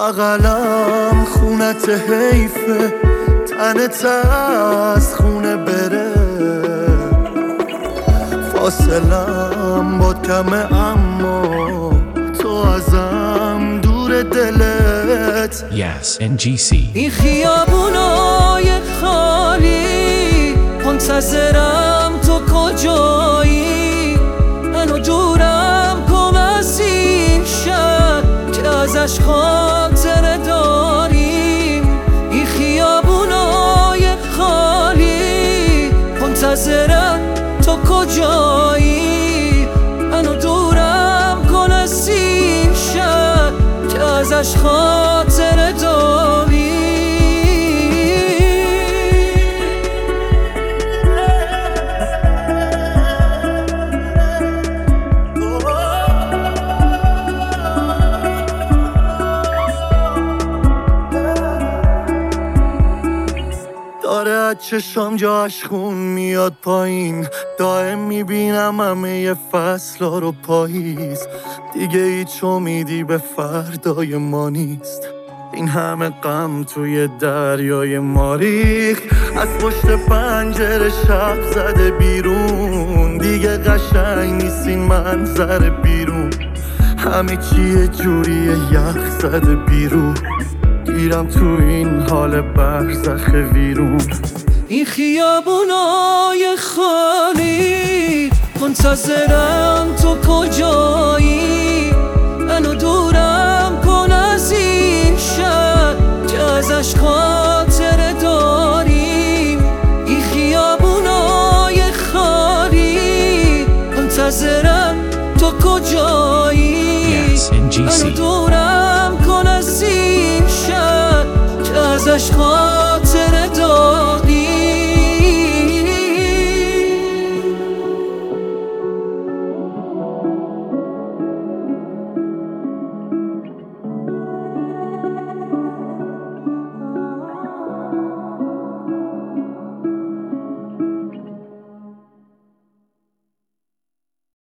بغلم خونت حیفه، تنت از خونه بره، فاصلم باد کمه اما تو ازم دور دلت. Yes, NGC. این خیابونای خالی منتظرم، تو کجایی؟ منو دورم کن از این شهر که ازش خاطره داریم. این خیابونای خالی منتظرم، تو کجایی؟ منو دورم کن از این شهر که ازش خاطره داری. داره از چشام جاش خون میاد پایین، دائم میبینم همه فصلا رو پاییز. دیگه هیچ امیدی به فردای ما نیست، این همه غم توی دریای ما ریخت. از پشت پنجره شب زده بیرون، دیگه قشنگ نیست این منظر بیرون. همه چیه جوریه یخ زده بیرون، گیرم تو این حال برزخ ویرون. این خیابونای خالی منتظرم، تو کجایی؟ منو دورم کن از این شهر که ازش خاطره داریم. این خیابونای خالی منتظرم، تو کجایی؟ Yes, NGC. منو دورم کن از این شهر که ازش خاطره